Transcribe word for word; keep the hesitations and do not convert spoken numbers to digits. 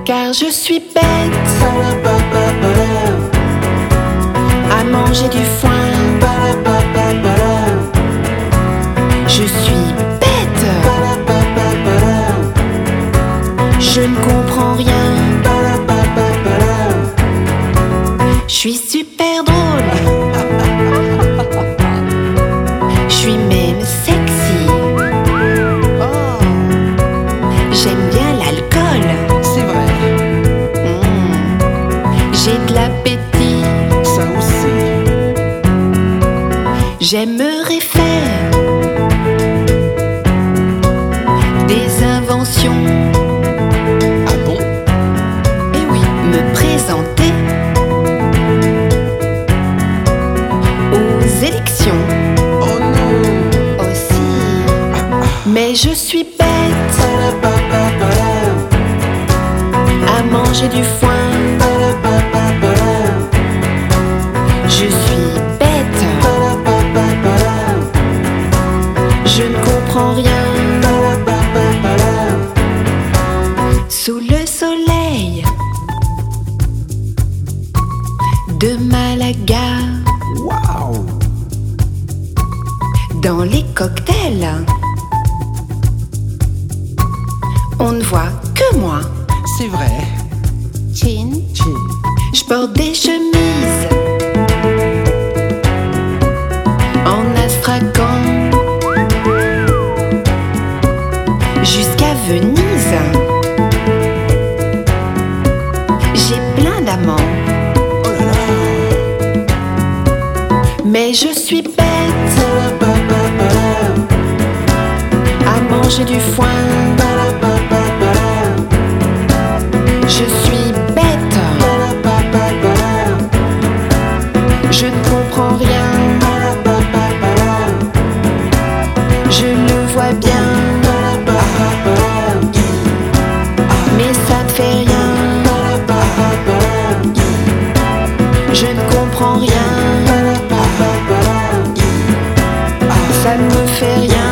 car je suis bête à manger du foin. Je suis bête, je ne comprends rien. Je suis super drôle, je suis même sexy. J'aime bien l'alcool, C'est vrai, mmh. J'ai de l'appétit, ça aussi. j'aimerais faire des inventions. Ah bon? Et oui, me présenter aux élections Oh non! aussi. Mais je suis bête à manger du foin. Je suis bête, je ne comprends rien. Sous le soleil de Malaga, Waouh! dans les cocktails, on ne voit que moi. C'est vrai. Chin. Chin. Je porte des chemises en astrakhan jusqu'à Venise. J'ai plein d'amants, Oh là là! mais je suis bête à manger du foin. Je suis bête, je ne comprends rien. Je le vois bien, mais ça ne fait rien. Je ne comprends rien, ça ne me fait rien.